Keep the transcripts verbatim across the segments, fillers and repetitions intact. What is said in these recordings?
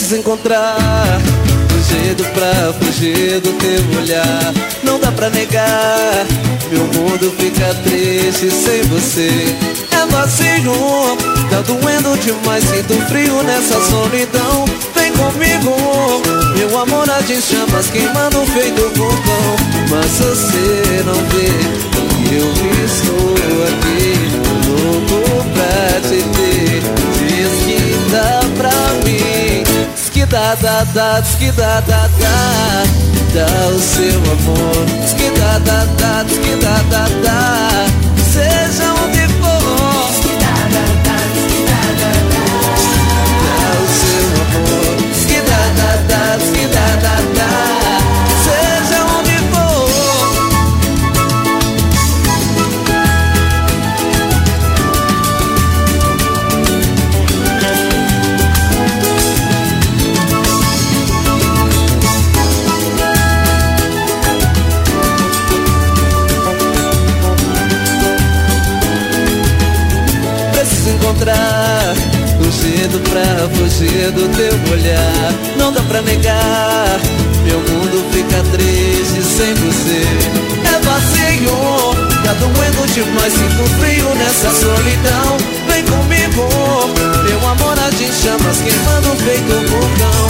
Preciso encontrar um jeito pra fugir do teu olhar. Não dá pra negar, meu mundo fica triste sem você. É vazio, tá doendo demais, sinto frio nessa solidão. Vem comigo, meu amor, a gente chamas queimando feito vulcão. Mas você não vê que eu estou aqui, louco pra te ter. Diz que dá pra mim, diz que dá, dá, dá, diz que dá, dá, dá. Dá o seu amor, diz que dá, dá, dá, diz que dá, dá, dá. Seja onde for, diz que dá, dá, dá, diz que dá, dá, dá. Dá o seu amor, diz que dá, dá, dá, diz que dá, dá, dá. Seja onde for. Preciso encontrar um jeito pra fugir do teu olhar. Não dá pra negar, meu mundo fica triste sem você. É vazio, tá doendo demais, sinto frio nessa solidão. Vem comigo, meu amor, a gente chamas queimando feito vulcão.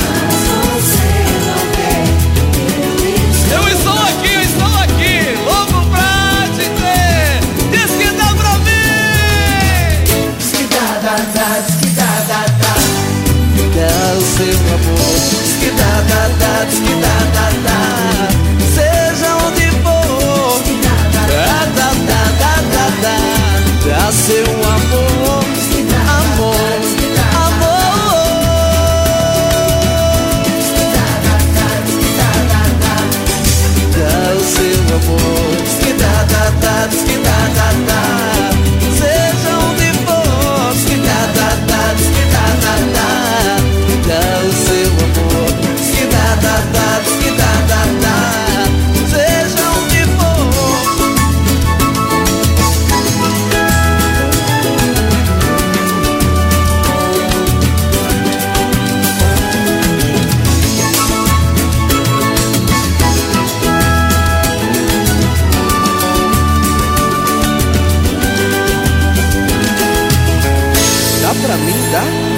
Eu estou aqui, eu estou aqui, louco pra te ter. Diz que dá pra mim. Diz que dá, dá, dá, diz que dá, dá, dá. Dá o seu amor, diz que dá, dá, dá, diz que dá, dá, dá. Seja onde for, Diz que dá, dá, dá, dá, dá, dá, dá, dá. Dá seu amor, diz que dá, amor, diz que dá, amor. diz que dá, dá, dá, diz que dá, dá, dá. Dá o seu amor, diz que dá, dá, dá, diz que dá, dá, dá. Seja onde for, diz que dá, dá, dá, diz que dá, dá, dá. Dá o seu amor, diz que dá, dá, dá, diz que dá, dá, dá. Seja onde for. Dá pra mim, dá?